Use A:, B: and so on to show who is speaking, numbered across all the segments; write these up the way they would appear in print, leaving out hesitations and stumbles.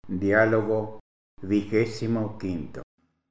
A: Diálogo 25.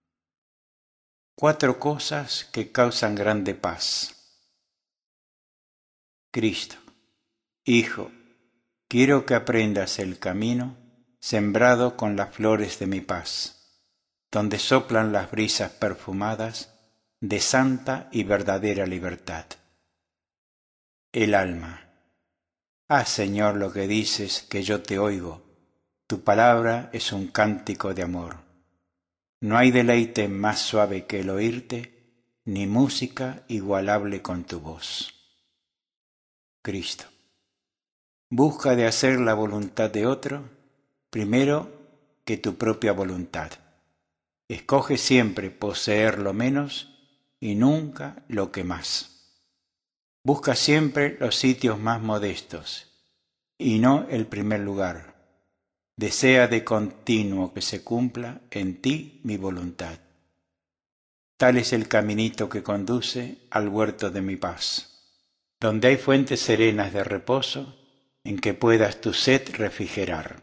B: 4 cosas que causan grande paz. Cristo, Hijo, quiero que aprendas el camino sembrado con las flores de mi paz, donde soplan las brisas perfumadas de santa y verdadera libertad. El alma. Haz, Señor, lo que dices, que yo te oigo. Tu palabra es un cántico de amor. No hay deleite más suave que el oírte, ni música igualable con tu voz. Cristo. Busca de hacer la voluntad de otro, primero que tu propia voluntad. Escoge siempre poseer lo menos y nunca lo que más. Busca siempre los sitios más modestos y no el primer lugar. Desea de continuo que se cumpla en ti mi voluntad. Tal es el caminito que conduce al huerto de mi paz, donde hay fuentes serenas de reposo en que puedas tu sed refrigerar.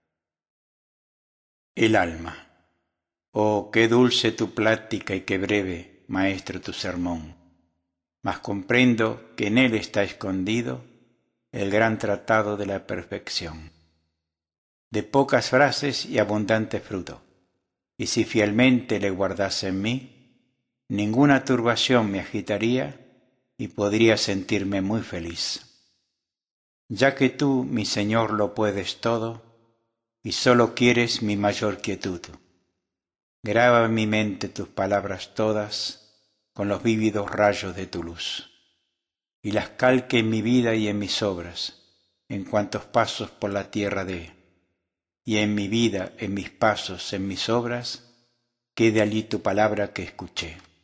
B: El alma. Oh, qué dulce tu plática y qué breve, maestro, tu sermón. Mas comprendo que en él está escondido el gran tratado de la perfección. De pocas frases y abundante fruto, y si fielmente le guardase en mí, ninguna turbación me agitaría y podría sentirme muy feliz. Ya que tú, mi Señor, lo puedes todo, y sólo quieres mi mayor quietud. Graba en mi mente tus palabras todas con los vívidos rayos de tu luz, y las calque en mi vida y en mis obras, en cuantos pasos por la tierra dé. Y en mi vida, en mis pasos, en mis obras, quede allí tu palabra que escuché.